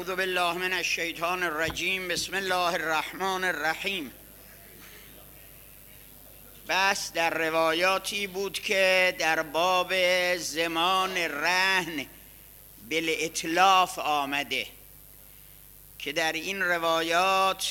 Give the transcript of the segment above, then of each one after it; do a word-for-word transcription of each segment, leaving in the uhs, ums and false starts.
اعوذ بالله من الشیطان الرجیم. بسم الله الرحمن الرحیم. بس در روایاتی بود که در باب زمان رهن بالاتلاف آمده که در این روایات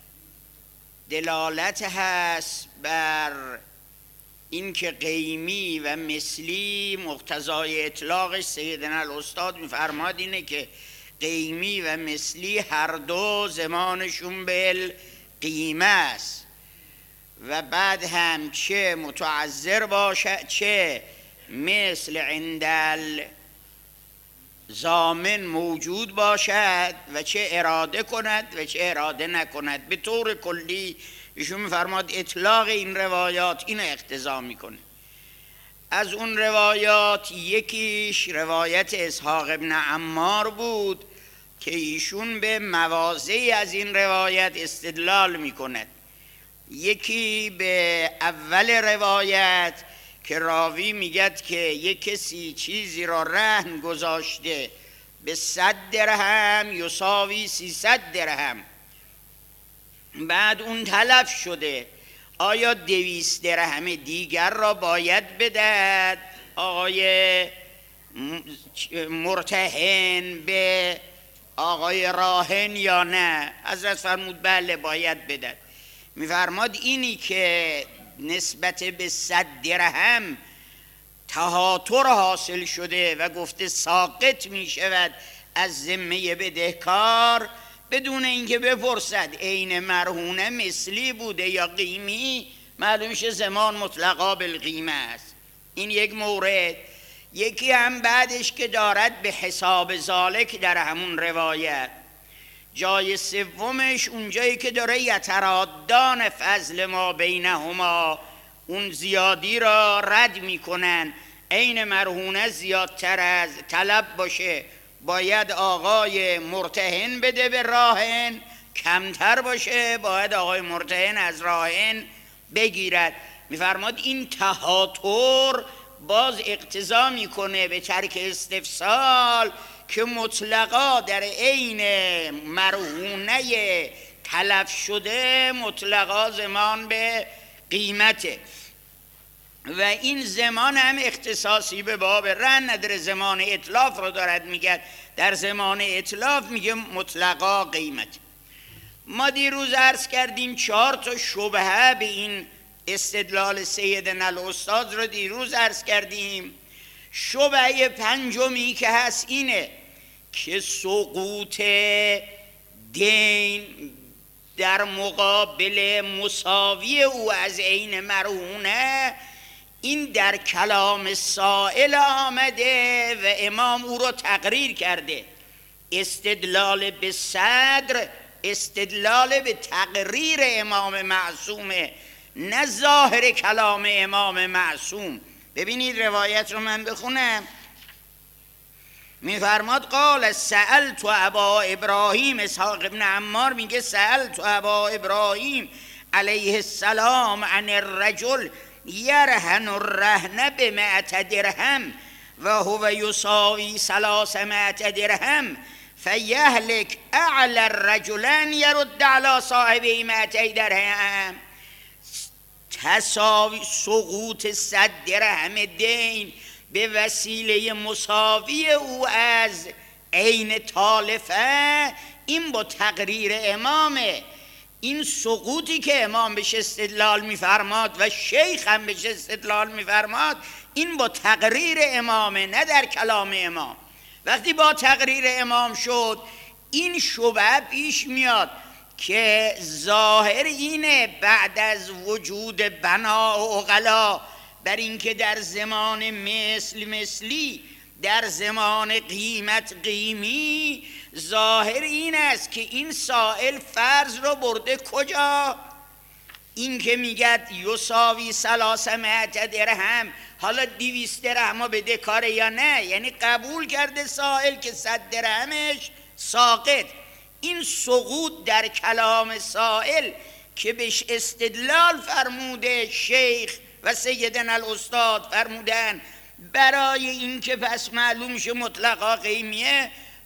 دلالت هست بر اینکه قیمی و مثلی مقتضای اطلاقش سیدنا الاستاد میفرماد اینه که قیمی و مثلی هر دو زمانشون بالقیمه است و بعد هم چه متعذر باشد چه مثل عند الضامن موجود باشد و چه اراده کند و چه اراده نکند. به طور کلی ایشون میفرماد اطلاق این روایات اینو اقتضا میکنه. از اون روایات یکیش روایت اسحاق ابن عمار بود که ایشون به مواضعی از این روایت استدلال میکند. یکی به اول روایت که راوی میگد که یک کسی چیزی را رهن گذاشته به صد درهم یساوی سیصد درهم، بعد اون تلف شده، آیا دویست درهم دیگر را باید بدهد آقای مرتهن به آقای راهن یا نه؟ حضرت فرمود بله باید بدهد. میفرماد اینی که نسبت به صد درهم تهاتر حاصل شده و گفته ساقط میشود از ذمه بدهکار بدون اینکه بپرسد عین مرهونه مثلی بوده یا قیمی، معلوم شه زمان مطلقا بالقیمه است. این یک مورد. یکی هم بعدش که دارد به حساب ذالک در همون روایت. جای سومش اونجایی که داره یترادان فضل ما بینهما، اون زیادی را رد میکنن. عین مرهونه زیادتر از طلب باشه باید آقای مرتهن بده به راهن، کمتر باشه باید آقای مرتهن از راهن بگیرد. میفرماد این تهاتر باز اقتضا میکنه به ترک استفسال که مطلقا در عین مرهونه تلف شده مطلقا زمان به قیمته و این زمان هم اختصاصی به باب رهن نداره، زمان اتلاف رو دارد میگه. در زمان اتلاف میگه مطلقا قیمت. ما دیروز عرض کردیم چهار تا شبهه به این استدلال سیدنا الاستاد رو دیروز عرض کردیم. شبهه پنجمی که هست اینه که سقوط دین در مقابل مساوی او از عین مرهونه این در کلام سائل آمده و امام او را تقریر کرده. استدلال به صدر استدلال به تقریر امام معصومه، نه ظاهر کلام امام معصوم. ببینید روایت رو من بخونم. میفرماد قال سألت ابا ابراهیم، اسحاق ابن عمار میگه سألت ابا ابراهیم علیه السلام عن الرجل یرهن الرهن بمئت درهم و هو یساوی ثلاثمائة درهم فیهلک اعلی الرجلان یرد علی صاحبه مئتي درهم. تساوی سقوط صد درهم دین به وسیله مساوی او از عین تالفه، این با تقریر امامه. این سقوطی که امام بهش استدلال میفرماد و شیخ هم بهش استدلال میفرماد این با تقریر امامه، نه در کلام امام. وقتی با تقریر امام شد این شبهه پیش میاد که ظاهر اینه بعد از وجود بنا و عقلا بر اینکه در زمان مثل مثلی در زمان قیمت قیمی ظاهر این است که این سائل فرض رو برده کجا؟ این که میگد یساوی ثلاثمائة درهم، حالا دویست درهم بده کاره یا نه؟ یعنی قبول کرده سائل که صد درهمش ساقط. این سقوط در کلام سائل که بهش استدلال فرموده شیخ و سیدنا الاستاد فرمودن برای این که پس معلوم شه مطلقا قیمیه،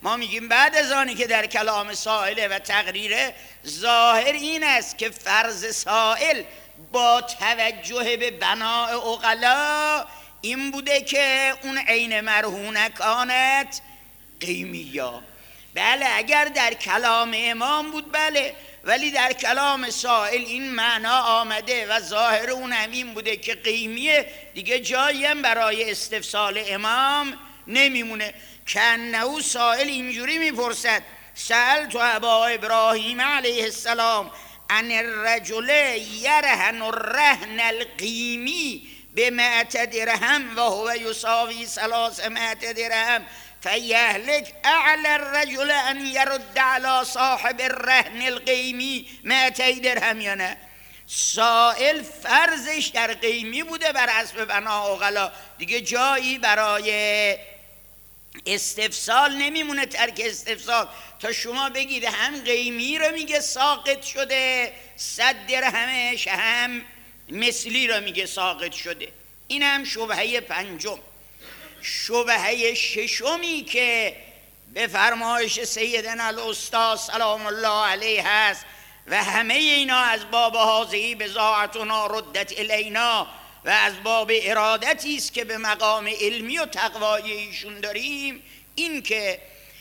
ما میگیم بعد از آنی که در کلام سائله و تقریره، ظاهر این است که فرض سائل با توجه به بناء عقلا این بوده که اون عین مرهونه کانت قیمیا. بله اگر در کلام امام بود بله، ولی در کلام سائل این معنا آمده و ظاهر اون همین بوده که قیمیه، دیگه جایی هم برای استفسال امام نمیمونه. کنه سائل اینجوری میپرسد سألت ابا ابراهیم علیه السلام عن الرجل یرهن الرهن القیمی بمئت درهم و هو یساوی ثلاثمائة درهم فیهلک اعلی الرجل ان یرد علی صاحب الرهن القیمی مئتي درهم یا نه؟ سائل فرضش در قیمی بوده بر حسب بنا عقلا، دیگه جایی برای استفسال نمیمونه، ترک استفسال. تا شما بگید هم قیمی رو میگه ساقط شده، صد درهمش هم مثلی رو میگه ساقط شده. این هم شبهه پنجم. شبهه ششمی که به فرمایش سیدنا الاستاد سلام الله علیه هست و همه اینا از باب هذه بضاعتنا ردت الینا و از باب ارادتی است که به مقام علمی و تقوای ایشون داریم، این که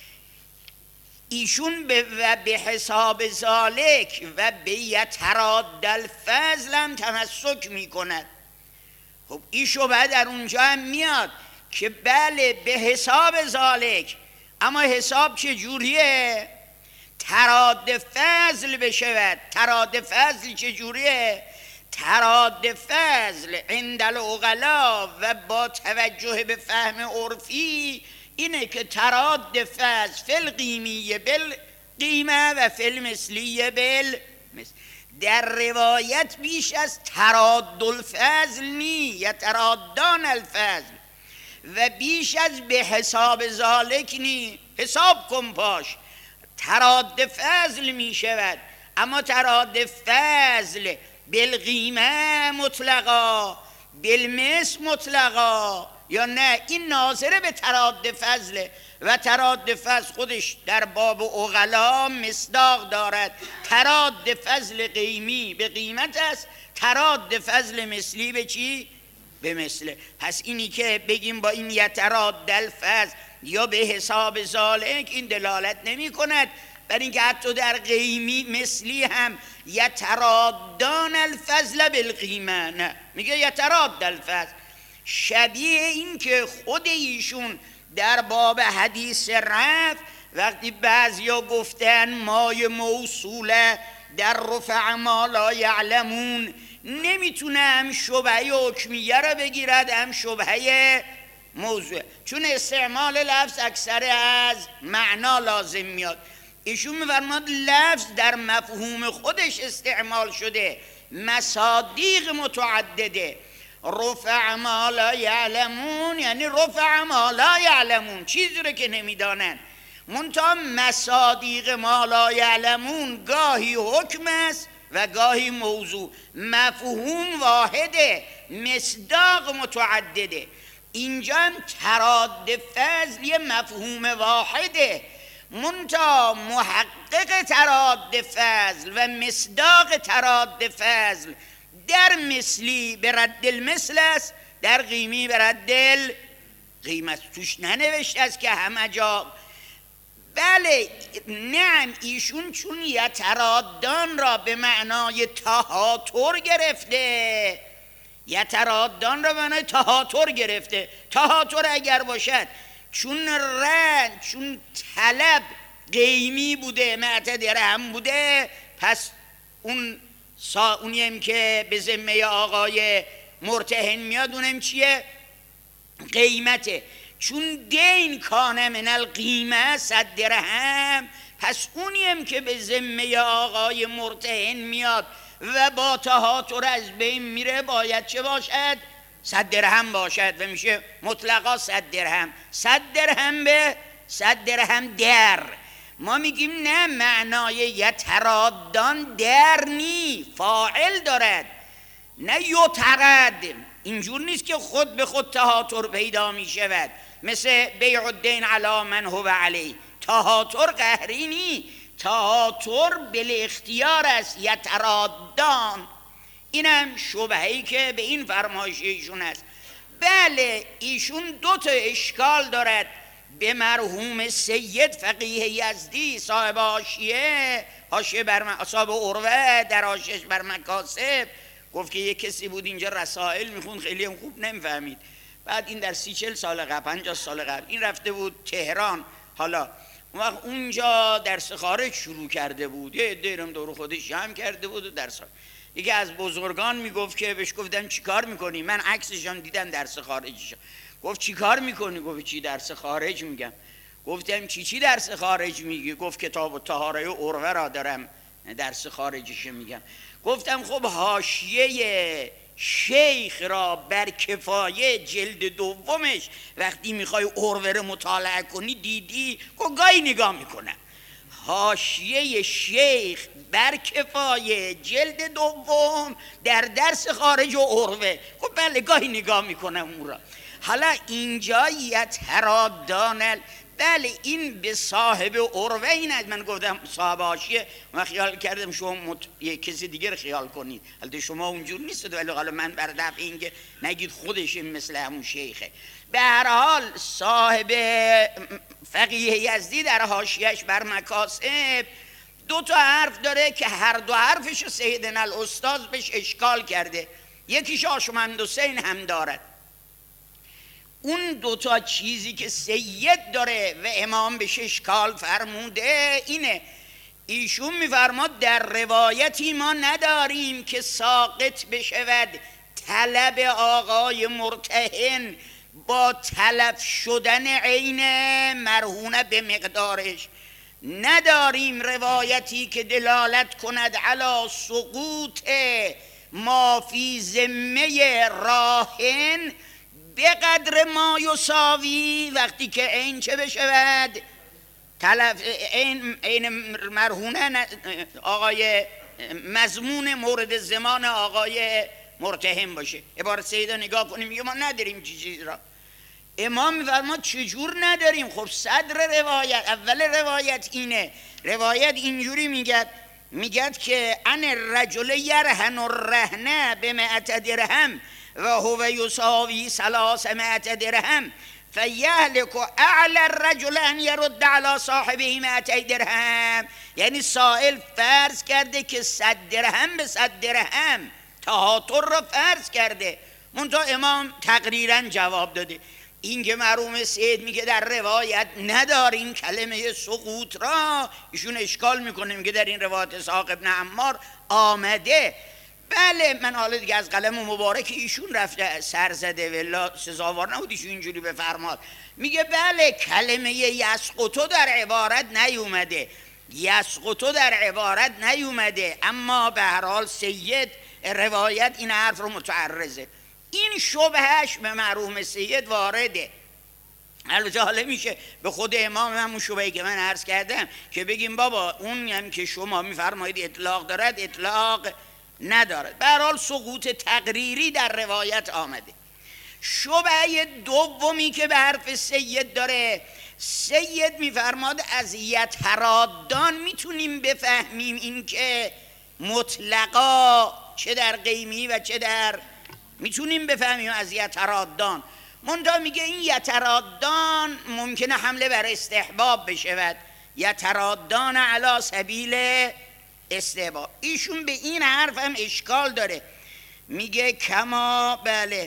ایشون به و به حساب ذالک و به یتراد الفضل هم تمسک می کند. خب این شبه در اونجا هم میاد که بله به حساب ذالک، اما حساب چه جوریه؟ تراد فضل بشود. تراد فضل چه جوریه؟ تراد فضل عند العقلا و با توجه به فهم عرفی اینه که تراد فضل فی القیمیه بالقیمه و فی المثلیه بالمثل. در روایت بیش از تراد الفضل نی، یترادان الفضل، و بیش از به حساب ذالک نی. حساب کن پاش تراد فضل می شود، اما تراد فضل بالقیمه مطلقا بالمثل مطلقا یا نه؟ این ناظره به تراد فضله و تراد فضل خودش در باب عقلا مصداق دارد. تراد فضل قیمی به قیمت است، تراد فضل مثلی به چی؟ به مثله. پس اینی که بگیم با این یتراد الفضل یا به حساب ذالک، این دلالت نمی کند بر اینکه حتی در قیمی مثلی هم یترادان الفضل بالقیمه، نه، میگه یتراد الفضل. شبیه این که خود ایشون در باب حدیث رفع وقتی بعضیا گفتن مای موصوله در رفع ما لا یعلمون، نمیتونه هم شبهه حکمیه را بگیرد هم شبهه موضوع، چون استعمال لفظ اکثر از معنا لازم میاد. ایشون میفرماد لفظ در مفهوم خودش استعمال شده، مصادیق متعدده. رفع ما لا یعلمون یعنی رفع ما لا یعلمون، چیزی رو که نمیدانن. منتها مصادیق ما لا یعلمون گاهی حکم است و گاهی موضوع، مفهوم واحده، مصداق متعدده. اینجا هم تراد فضل یه مفهوم واحده، منتها محقق تراد فضل و مصداق تراد فضل در مثلی به رد المثل است، در قیمی به رد القیمت. توش ننوشته است که همه جا. بله نعم، ایشون چون یترادان را به معنای تهاتر گرفته، یترادان را به معنای تهاتر گرفته. تهاتر اگر باشد چون رن چون طلب قیمی بوده، مئت درهم بوده، پس اون سا اونیم که به ذمه آقای مرتهن میاد اونم چیه؟ قیمته. چون دین کانه من القیمه صد درهم، پس اونیم که به ذمه آقای مرتهن میاد و با تهاتر از بین میره باید چه باشد؟ صد درهم باشد و میشه مطلقا صد درهم. صد درهم به صد درهم در. ما میگیم نه، معنای یترادان در نی، فاعل دارد، نه یترد. اینجور نیست که خود به خود تهاتر پیدا میشود، مثل بیع الدین علی من هو علی. تهاتر قهری نی، تهاتر بالاختیار است. یترادان، اینم شبهه‌ای که به این فرمایش ایشون است. بله ایشون دو تا اشکال دارد به مرحوم سید فقیه یزدی صاحب حاشیه، حاشیه بر اصحاب عروه در حاشیه‌اش بر مکاسب. گفت که یک کسی بود اینجا رسائل میخوند، خیلی هم خوب نمیفهمید. بعد این در سی چل سال قبل، پنجاه سال قبل این رفته بود تهران. حالا اون وقت اونجا درس خارج شروع کرده بود، یه دیرم دور خودش جمع کرده بود و درس. یکی از بزرگان میگفت که بهش گفتم چی کار میکنی؟ من عکسشان دیدم درس خارجیشان. گفت چی کار میکنی؟ گفت چی درس خارج میگم. گفتم چی چی درس خارج میگی؟ گفت کتاب الطهاره عروه را دارم درس خارجیش میگم. گفتم خب حاشیه شیخ را بر کفایه جلد دومش وقتی میخوای عروه رو مطالعه کنی دیدی؟ گفت گاهی نگاه میکنم. حاشیه شیخ بر کفایه جلد دوم در درس خارج و عروه. خب بله گاهی نگاه میکنم اون را. حالا اینجا یترادان، بله این به صاحب عروه این است. من گفتم صاحب حاشیه، من خیال کردم شما مت... یک کسی دیگر خیال کنید، البته شما اونجور نیست، ولی حالا من بر دفع این که نگید خودش مثل همون شیخه. به هر حال صاحب فقیه یزدی در حاشیه‌اش بر مکاسب دو تا حرف داره که هر دو حرفش سیدنا الاستاذ بهش اشکال کرده. یکیش آشمند حسین هم دارد. اون دوتا چیزی که سید داره و امام بهش اشکال فرموده اینه، ایشون میفرماد در روایتی ما نداریم که ساقط بشود طلب آقای مرتهن با تلف شدن عین مرهونه به مقدارش. نداریم روایتی که دلالت کند علی سقوط ما فی ذمه راهن به قدر ما یساوی، وقتی که عین چه بشود تلف عین عین مرهونه آقای مضمون مورد زمان آقای مرتهم باشه. عبارت سیدا نگاه کنیم میگه ما نداریم چی چیز را. امام میفرماد چجور نداریم؟ خب صدر روایت، اول روایت اینه، روایت اینجوری میگه میگد که ان الرجل یرهن الرهنه بمئت درهم و هو یساوی ثلاثمائة درهم فیهلک اعلی الرجل ان یرد علی صاحبه مئتي درهم. یعنی سائل فرض کرده که صد درهم به صد درهم تهاتر را فرض کرده، منتها امام تقریرا جواب داده. این که مرحوم سید میگه در روایت نداریم کلمه سقوط را، ایشون اشکال میکنه میگه در این روایت اسحاق ابن عمار آمده. بله من حالا دیگه از قلم مبارک ایشون رفته سر زده والله سزاوار نبود ایشون اینجوری بفرماد. میگه بله کلمه یسقطو در عبارت نیومده، یسقطو در عبارت نیومده، اما به هر حال سید روایت این حرف رو متعرضه. این شبهش به مرحوم سید وارده. البته حالا میشه به خود امام همون شبهی که من عرض کردم که بگیم بابا اون هم که شما میفرمایید اطلاق دارد اطلاق ندارد. به هر حال سقوط تقریری در روایت آمده. شبهه دومی که به حرف سید داره، سید میفرماد از یترادان میتونیم بفهمیم این که مطلقا چه در قیمی و چه در میتونیم بفهمیم از یترادان. منتها میگه این یترادان ممکنه حمله بر استحباب بشود، یترادان علی سبیل استحباب. ایشون به این حرف هم اشکال داره، میگه کما بله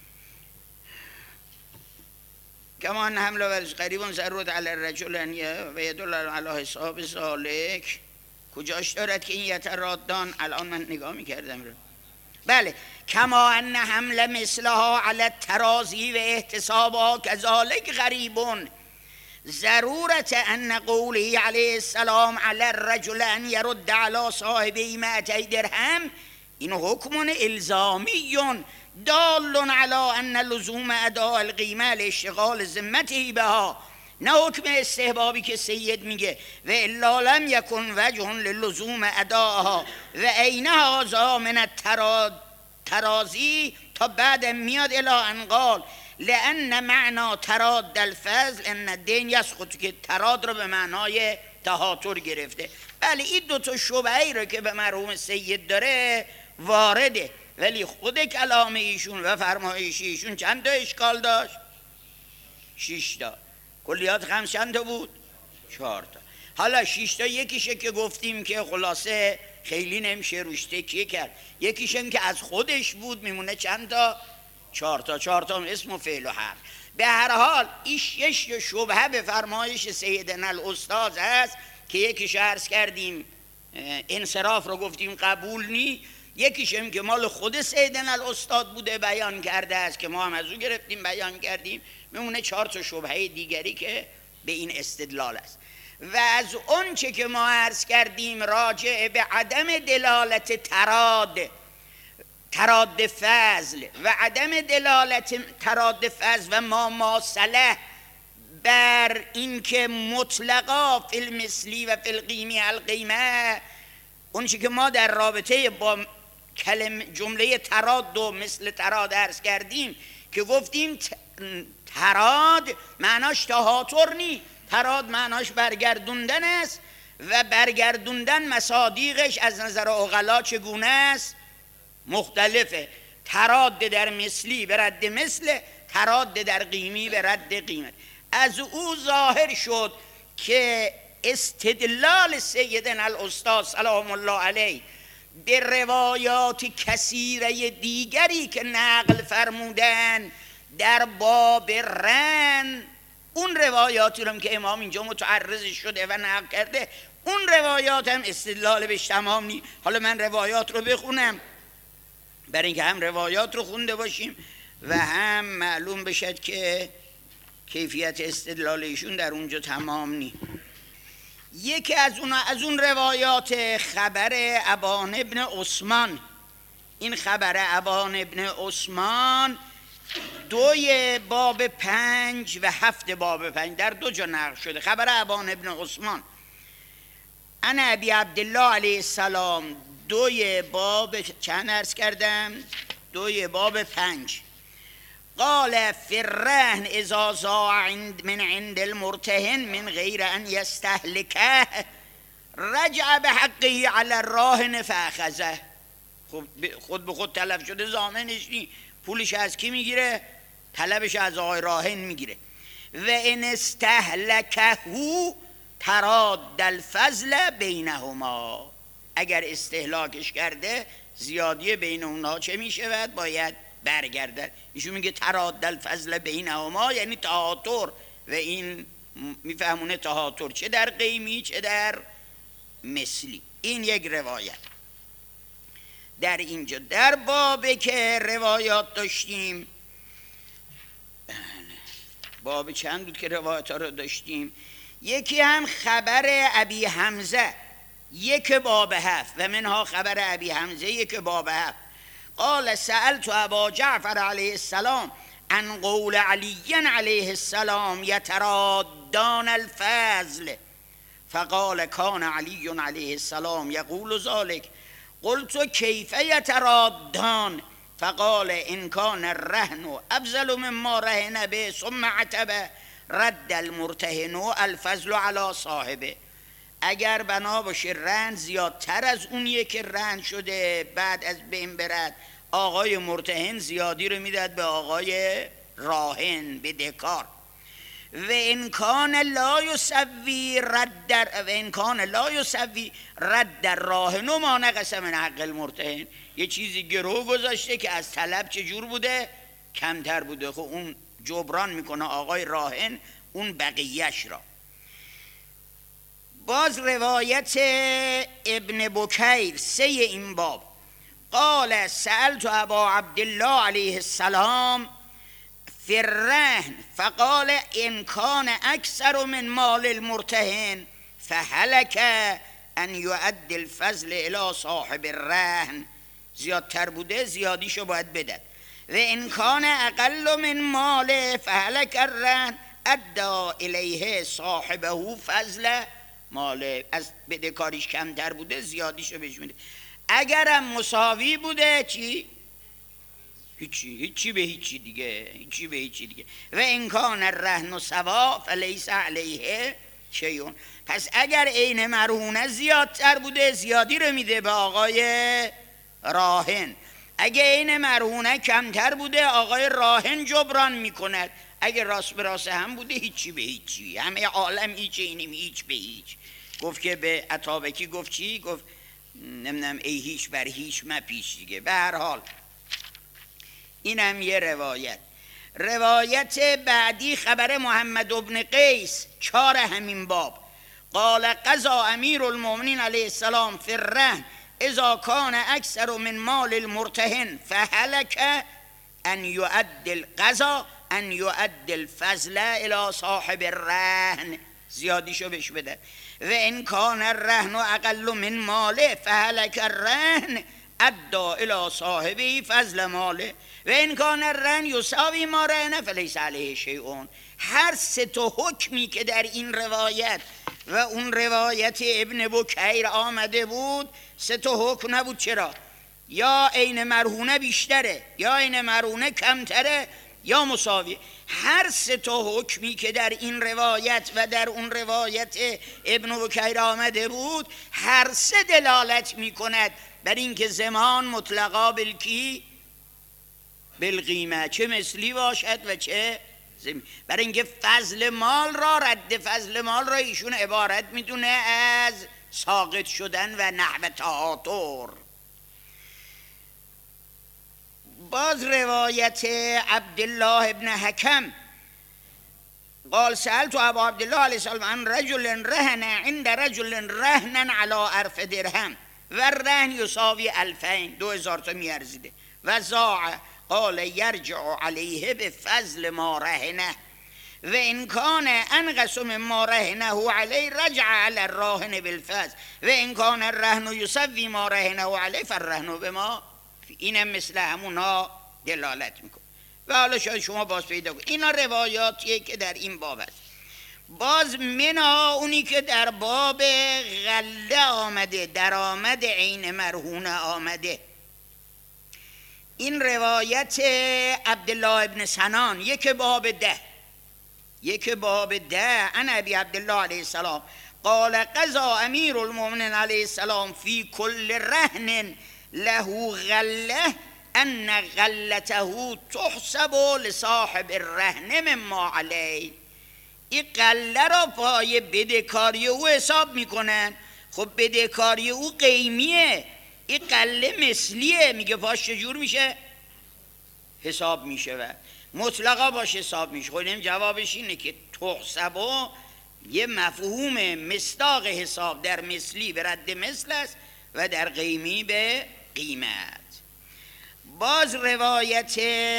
کما ان حمله بر قریبون ضرورت علی الرجل و یدل علی حساب ذالک. کجاش دارد که این یترادان؟ الان من نگاه میکردم رو. بله کما ان حمله مثلها علی الترازی و احتسابها کذالک غریبون ضرورت ان قوله علیه السلام علی الرجل ان یرد علی صاحبه مئتي درهم این حکم الزامی دال علی ان لزوم اداء القیمه لاشتغال ذمته بها، نه حکم استحبابی که سید میگه و الا لم یکن وجه للزوم اداءها و عین هذا من الترازی تا بعد میاد الی ان قال لأن معنا تراد الفضل ان الدین یسقط، که تراد رو به معنای تهاتر گرفته. بله این دو تا شبهه‌ای رو که به مرحوم سید داره وارده، ولی خود کلام ایشون و فرمایش ایشون چند تا اشکال داشت؟ شش تا. کلیات خمس چند تا بود؟ چهار تا. حالا شش تا یکیشه که گفتیم که خلاصه خیلی نمیشه روش تکیه کرد، یکیشم که از خودش بود میمونه چند تا؟ چهار تا. چهار تا اسم و فعل و حرف. به هر حال این شش شبهه به فرمایش سیدنا الاستاد هست که یکیش عرض کردیم انصراف رو گفتیم قبول نی، یکیشم که مال خود سیدنا الاستاد بوده بیان کرده است که ما هم از او گرفتیم بیان کردیم، میمونه چهار تا شبهه دیگری که به این استدلال است. و از اون چه که ما عرض کردیم راجع به عدم دلالت تراد تراد فضل و عدم دلالت تراد فضل و ما ماصله بر اینکه مطلقا فی المثلی و فی القیمی القیمه، اون چه که ما در رابطه با کلمه جمله تراد و مثل تراد عرض کردیم که گفتیم تراد معناش تهاتر نی، تراد معناش برگردوندن است و برگردوندن مصادیقش از نظر عقلا چگونه است؟ مختلفه. تراد در مثلی به رد مثل، تراد در قیمی به رد قیمت. از او ظاهر شد که استدلال سیدنا الاستاد سلام الله علیه به روایات کثیره دیگری که نقل فرمودن در باب رن، اون روایاتی رو که امام اینجا متعرض شده و نقل کرده، اون روایات هم استدلال بهش تمام نی. حالا من روایات رو بخونم برای اینکه هم روایات رو خونده باشیم و هم معلوم بشد که کیفیت استدلال ایشون در اونجا تمام نی. یکی از اون از اون روایات خبر ابان ابن عثمان، این خبر ابان ابن عثمان دوی باب پنج و هفت باب پنج در دو جا نقل شده. خبر ابان ابن عثمان انا ابی عبدالله علیه السلام دوی باب چند عرض کردم؟ دوی باب پنج. قال فی الرهن اذا ضاع من عند المرتهن من غیر ان یستهلکه رجع بحقه علی الراهن فاخذه. خود به خود تلف شده، ضامنش نی، پولش از کی میگیره؟ طلبش از آقای راهن میگیره. و ان استهلکه تراد الفضل بینهما، اگر استهلاکش کرده زیادی بین اونها چه میشود؟ باید برگردد. ایشون میگه تراد الفضل بینهما یعنی تهاتر، و این میفهمونه تهاتر چه در قیمی چه در مثلی. این یک روایت. در اینجا در بابه که روایات داشتیم، باب چند بود که روایات ها رو داشتیم؟ یکی هم خبر ابی حمزه یک باب هفت و منها خبر ابی حمزه یک باب هفت. قال سألت ابا جعفر علیه السلام عن قول علی علیه السلام یترادان الفضل فقال کان علی علیه السلام یقول ذلك قلت کیف یترادان فقال ان کان الرهن افضل مما رهن به ثم عتب رد المرتهن الفضل علی صاحبه. اگر بنا باشه رهن زیادتر از اونیه که رهن شده بعد از بین برد، آقای مرتهن زیادی رو میداد به آقای راهن به دکار. و انکان لا یسوی رد در و انکان لا یسوی رد در راهن ما نقص من حق المرتهن، یه چیزی گرو گذاشته که از طلب چجور بوده؟ کمتر بوده. خب اون جبران میکنه آقای راهن اون بقیهش را. باز روایت ابن بکیر سه این باب. قال سألت ابا عبدالله علیه السلام فی الرهن فقال ان کان اکثر من مال المرتهن فهلک ان یؤدی الفضل الی صاحب الرهن، زیادتر بوده زیادیشو باید بدد. و ان کان اقل من مال فهلک الرهن ادى الیه صاحبه فضل مال، از بدهکاریش کمتر بوده زیادیشو بهش میده. اگرم مساوی بوده چی؟ هیچی هیچی به هیچی دیگه، هیچی به هیچی دیگه. و امکان الرهن سوا فلیس علیه شیون. پس اگر عین مرهونه زیادتر بوده زیادی رو میده به آقای راهن، اگه عین مرهونه کمتر بوده آقای راهن جبران میکند. اگه راست به راست هم بوده هیچی به هیچی، همه عالم هیچ، اینیم هیچ به هیچ. گفت که به عطابکی گفت چی؟ گفت نمیدونم ای هیچ بر هیچ مپیچ دیگه. به هر حال اینم یه روایت. روایت بعدی خبر محمد ابن قیس چار همین باب. قال قضا امیر المؤمنین علیه السلام فی الرهن اذا کان اکثر من مال المرتهن فهلک ان یؤدی القضا ان یؤدی الفضل الى صاحب الرهن، زیادیشو بهش بده. و ان کان الرهن اقل من ماله فهلک الرهن ادا الى صاحبه فضل ماله و ان کان الرهن یساوی ما رهن فلیس علیه شیء. هر سه تا حکمی که در این روایت و اون روایت ابن بکیر آمده بود، سه تا حکم نبود. چرا؟ یا عین مرهونه بیشتره، یا عین مرهونه کمتره، یا مساوی. هر سه تا حکمی که در این روایت و در اون روایت ابن بکیر آمده بود، هر سه دلالت می کند بر اینکه زمان مطلقا بالکی بالقیمه، چه مثلی باشد و چه زمین. برای اینکه فضل مال را، رد فضل مال را ایشون عبارت میدونه از ساقط شدن و نحو تعاطر. باز روایت عبدالله ابن حکم قال سألت ابا عبدالله علیه السلام عن رجل رهن عند رجل رهنا على ألف درهم و رهن یساوی الفین، دو هزار تا میارزیده. و زاع قال یرجع علیه به فضل ما رهنه و ان کان انقص من ما رهنه علیه رجع علی الراهن بالفضل و ان کان الرهن یسوی ما رهنه علیه فالرهن بما. اینم مثل همونا دلالت میکنه. و حالا شاید شما باز پیدا کنید اینا روایاتیه که در این باب است. باز منا اونی که در باب غله آمده، درآمد عین مرهونه آمده، این روایت عبدالله ابن سنان یک باب ده یک باب ده عن ابی عبدالله علیه السلام قال قضا امیر المؤمنین علیه السلام فی کل رهن له غله ان غلته تحسب لصاحب الرهن مما علیه. این غله را پای بدهکاری او حساب میکنن. خب بدهکاری او قیمیه، این غله مثلیه، میگه پاش چجور میشه حساب میشه و مطلقا باش حساب میشه. خب این جوابش اینه که تحسب یه مفهوم مصداق حساب در مثلی به رد مثل است و در قیمی به قیمت. باز روایت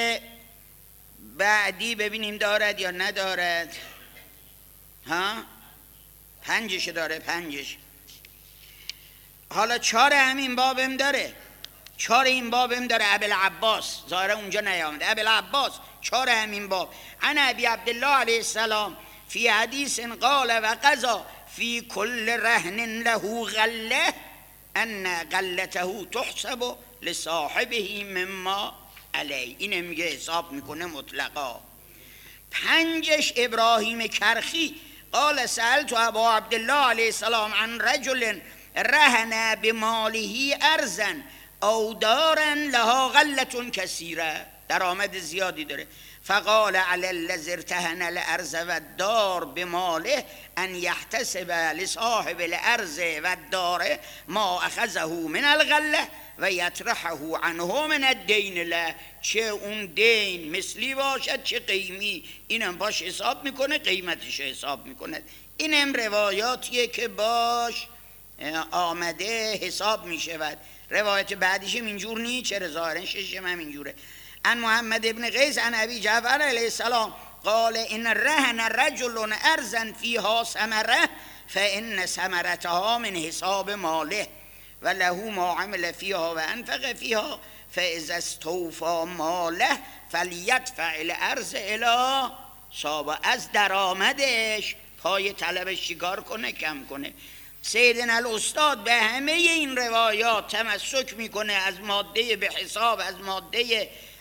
بعدی ببینیم دارد یا ندارد. ها پنجش داره، پنجش. حالا چهار همین بابم داره، چهار این بابم داره. ابوالعباس ظاهر اونجا نیامده. ابوالعباس چهار همین باب. عن ابی عبدالله علیه السلام فی حدیث قال و قضا فی کل رهن له غله ان غلته تحسب لصاحبه مما علیه. اینه میگه حساب میکنه مطلقا. پنجش ابراهیم کرخی قال سألت ابا عبدالله علیه السلام عن رجل رهن بماله ارزا او دارا لها غلة کثیره، درآمد زیادی داره. فقال علی الذی ارتهن الارض و الدار بماله ان یحتسب لصاحب الارض و الدار ما اخذه من الغله و یطرحه عنه من الدین له. چه اون دین مثلی باشد چه قیمی، اینم باش حساب میکنه، قیمتش حساب میکنه. اینم روایاتیه که باش آمده حساب میشود. روایت بعدیش اینجور نیست، چرا ظاهرا ششم هم اینجوره. ان محمد ابن قیس ان ابی جعفر علیه السلام قال ان رهن رجل ارزا فیها ثمره فان ثمرتها من حساب ماله و له ما عمل فیها و انفق فیها فاذا استوفى ماله فلیدفع الارض الی صاحب. از درآمدش پای طلبش چیکار کنه؟ کم کنه. سیدنا الاستاد به همه این روایات تمسک میکنه، از ماده به حساب، از ماده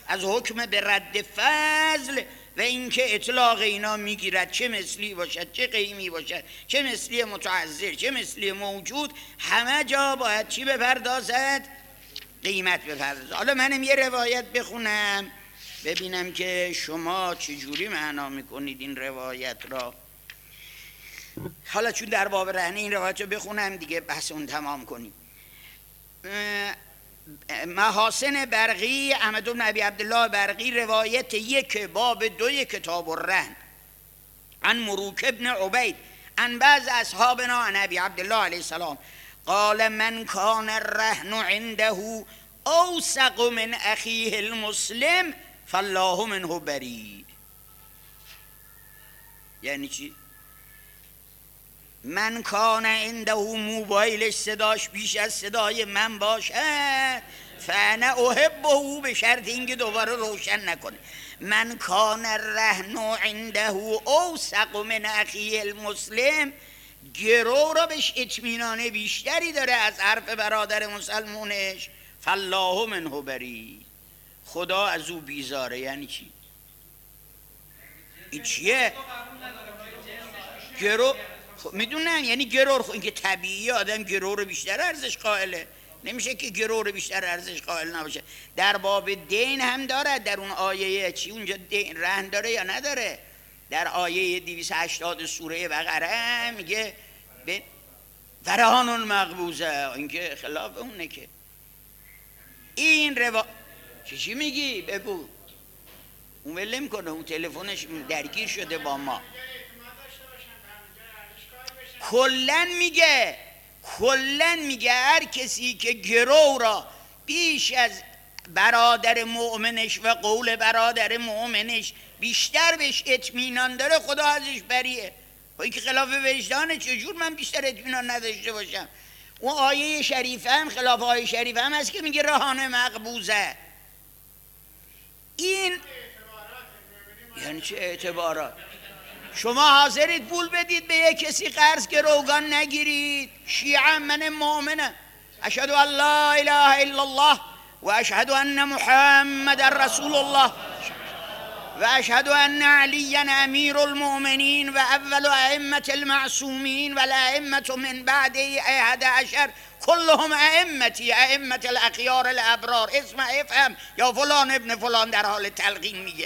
از حکم به رد فضل و اینکه اطلاق اینا میگیرد، چه مثلی باشد چه قیمی باشد، چه مثلی متعذر چه مثلی موجود، همه جا باید چی بپردازد؟ قیمت بپردازد. حالا منم یه روایت بخونم ببینم که شما چجوری معنا میکنید این روایت را. حالا چون در باب رهن این روایت رو بخونم دیگه بحث اون تمام کنیم. محاسن برقی، احمد بن ابی عبدالله برقی، روایت یک باب دوی کتاب الرهن عن مروک ابن عبید عن بعض اصحابنا عن ابی عبدالله علیه السلام قال من کان الرهن عنده اوثق من اخیه المسلم فالله منه بری. یعنی چی؟ من کان عنده موبایلش صداش بیش از صدای من باشد فانا احبه، به شرط اینکه دوباره روشن نکنه. من کان الرهن عنده اوثق من اخیه المسلم، گرو را بهش اطمینان بیشتری داره از حرف برادر مسلمونش، فالله منه بری، خدا از او بیزاره. یعنی چی؟ این چیه؟ گرو میدونن یعنی گرور، خب این که طبیعی آدم گرور رو بیشتر ارزش قائله، نمیشه که گرور رو بیشتر ارزش قائل نباشه. در باب دین هم دارد، در اون آیه چی اونجا دین رهن داره یا نداره؟ در آیه دویست و هشتاد سوره بقره میگه فرهان مقبوزه، این که خلاف اونه. که این روا چی چی میگی؟ بگو. اون ولم کنه، اون تلفنش درگیر شده با ما. کلن میگه کلن میگه هر کسی که گرو را بیش از برادر مؤمنش و قول برادر مؤمنش بیشتر بهش اطمینان داره، خدا ازش بریه. خب این که خلاف وجدانه، چجور من بیشتر اطمینان نداشته باشم؟ اون آیه شریفه هم خلاف آیه شریفه هم هست که میگه رهان مقبوزه. این یعنی چه اعتبارات؟ شما حاضرید پول بدید به یک کسی قرض که روگان نگیرید؟ شیعه من مؤمنه، اشهد ان لا اله الا الله و اشهد ان محمد رسول الله و اشهد ان علی امیر المؤمنین و اول ائمه المعصومین و الائمه من بعد احد عشر كلهم ائمتی ائمه الاخیار الابرار. اسم افهم یا فلان ابن فلان در حال تلقین میگه.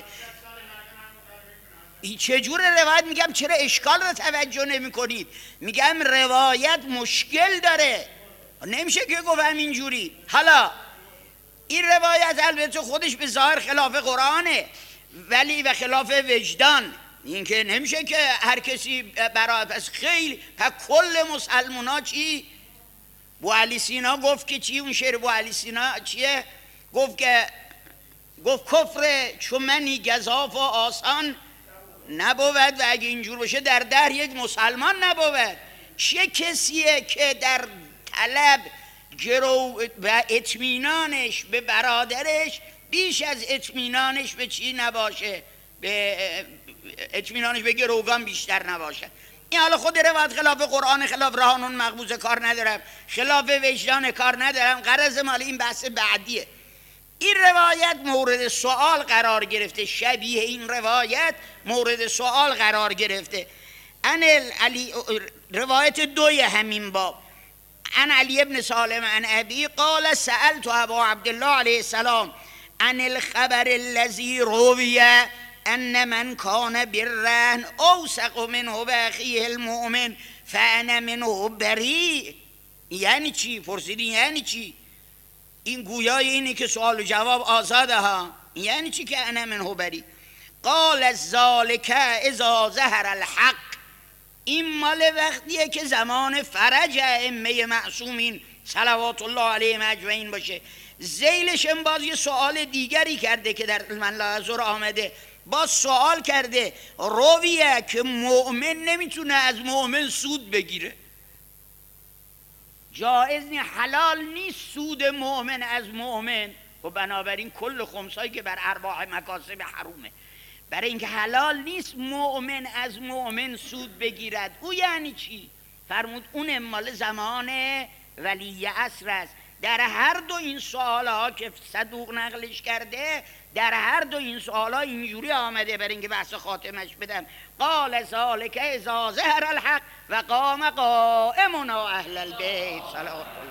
این چجور روایت؟ میگم چرا اشکال رو توجه نمی کنید؟ میگم روایت مشکل داره، نمیشه که گفت همینجوری. حالا این روایت البته خودش به ظاهر خلاف قرآنه، ولی و خلاف وجدان، این که نمیشه که هر کسی برای پس خیلی پس کل مسلمان ها چی؟ بو علی سینا گفت که چی؟ اون شعر بو علی سینا چیه؟ گفت که گفت کفر چون منی گزاف و آسان نبود و اگه اینجور باشه در در یک مسلمان نبود. چه کسیه که در طلب گرو و اطمینانش به برادرش بیش از اطمینانش به چی نباشه؟ به اطمینانش به گروگان بیشتر نباشه. این حالا خود روایت خلاف قرآن، خلاف رهانون مقبوزه کار ندارم، خلاف وجدان کار ندارم، غرض مال این بحث بعدیه. این روایت مورد سوال قرار گرفته، شبیه این روایت مورد سوال قرار گرفته. ان علی روایت دوی همین باب، ان علی ابن سالم عن ابی قال سألت ابا عبدالله علیه السلام عن الخبر الذي روی ان من کان بالرهن اوثق منه باخیه المؤمن فانا منه بری. یعنی چی؟ پرسیدین یعنی چی؟ این گویای اینی که سوال و جواب آزاده ها. یعنی چی که انا منه بری؟ قال ذالک اذا ظهر الحق، این مال وقتیه که زمان فرج ائمه معصومین صلوات الله علیهم اجمعین باشه. ذیلش هم باز یه سوال دیگری کرده که در من لاحظر آمده، باز سوال کرده رویه که مؤمن نمیتونه از مؤمن سود بگیره، جایز نی، حلال نیست سود مؤمن از مؤمن، و بنابراین کل خمسایی که بر ارباح مکاسب حرومه. برای اینکه حلال نیست مؤمن از مؤمن سود بگیرد. او یعنی چی؟ فرمود اون مال زمان ولی عصر است. در هر دو این سوال ها که صدوق نقلش کرده در هر دو این سوالا اینجوری آمده بر اینکه بحث خاتمش بدم. قال ذالک اذا ظهر الحق و قام قائمنا اهل البیت صلوات